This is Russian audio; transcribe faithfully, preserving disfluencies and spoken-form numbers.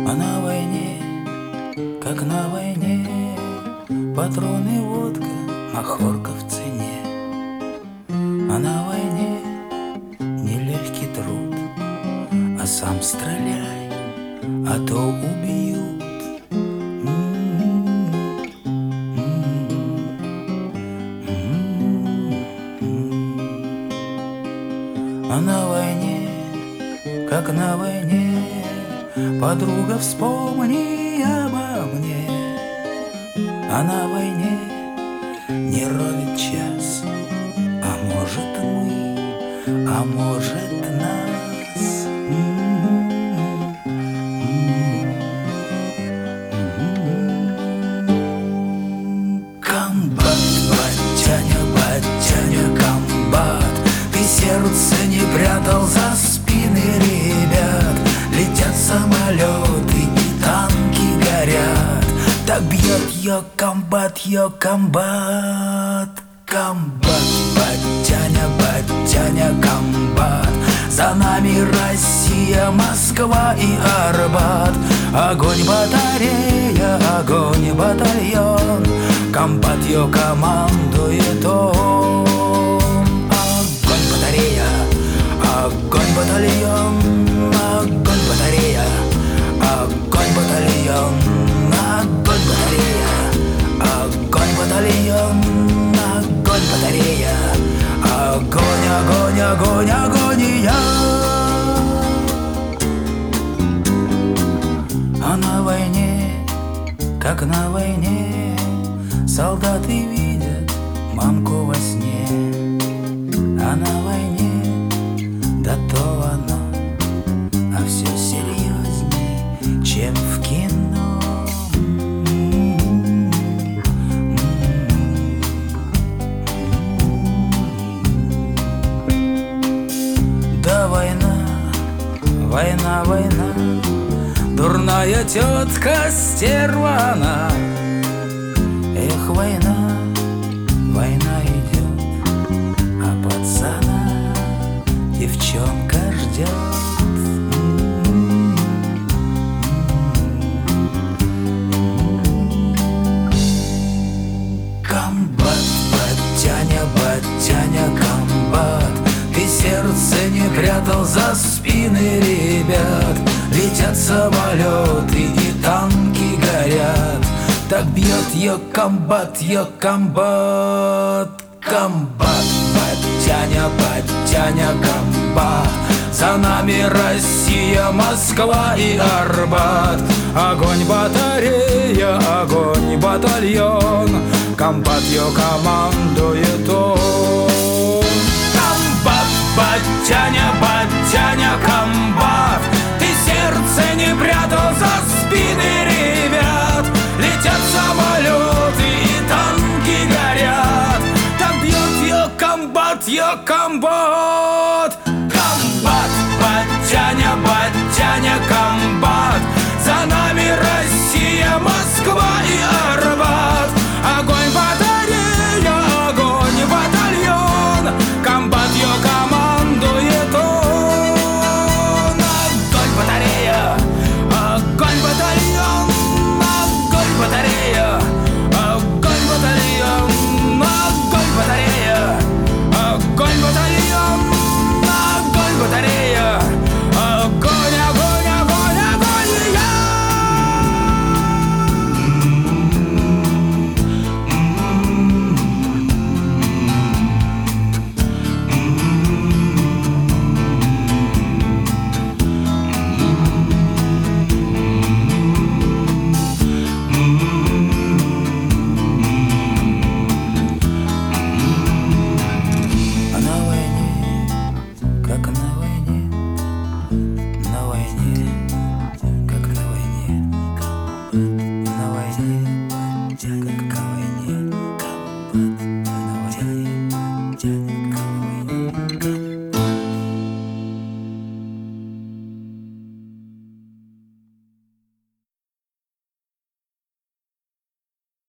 А на войне, как на войне, патроны, водка, махорка в цене. А на войне нелегкий труд, а сам стреляй, а то убьют. А на войне, как на войне, подруга, вспомни обо мне. А на войне не ровен час, а может мы, а может нас. Комбат, батяня, батяня, комбат, ты сердце не прятал за спины ребят. Летят самолеты и танки горят. Так бьет ее комбат, ее комбат. Комбат, батяня, батяня, комбат, за нами Россия, Москва и Арбат. Огонь батарея, огонь батальон, комбат ее командует он. Огонь батарея, огонь батальон, огонь батарея, огонь батальон, огонь батарея, огонь батальон, огонь батарея, огонь, огонь, огонь, агония. А на войне, как на войне, солдаты видят мамку во сне. А на войне, да то оно, а все серьезней, чем в кино. Да война, война, война, дурная тетка стерва она. Эх, война, война идет, а пацана девчонка ждет. Комбат, батяня, батяня, комбат, ты сердце не прятал за спины ребят. Летят самолеты и танки горят. Так бьет ее комбат, ее комбат. Комбат, батяня, батяня, комбат, за нами Россия, Москва и Арбат. Огонь батарея, огонь батальон, комбат ее командует он. Комбат, батяня, батяня, комбат, ты сердце не прятал за спины ребят. Летят самолеты и танки горят. Так бьет ее комбат, ее комбат.